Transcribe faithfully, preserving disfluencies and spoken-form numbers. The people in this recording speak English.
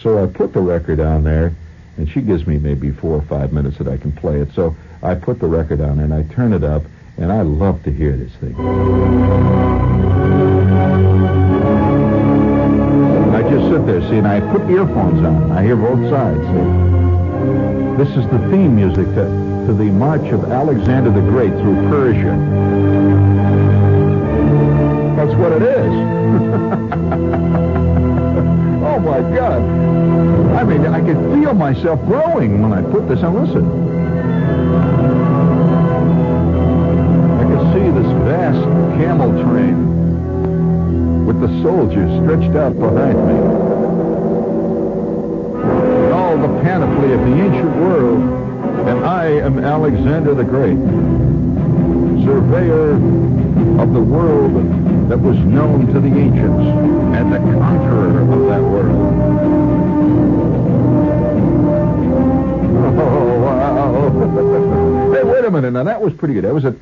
So I put the record on there, and she gives me maybe four or five minutes that I can play it. So I put the record on, and I turn it up, and I love to hear this thing. And I just sit there, see, and I put earphones on. I hear both sides, see. This is the theme music to, to the March of Alexander the Great through Persia. That's what it is. Oh, my God. I mean, I could feel myself growing when I put this on. Listen. I could see this vast camel train with the soldiers stretched out behind me. All the panoply of the ancient world, and I am Alexander the Great, surveyor of the world that was known to the ancients, and the conqueror of that world. Oh, wow. Hey, wait a minute. Now, that was pretty good. That was a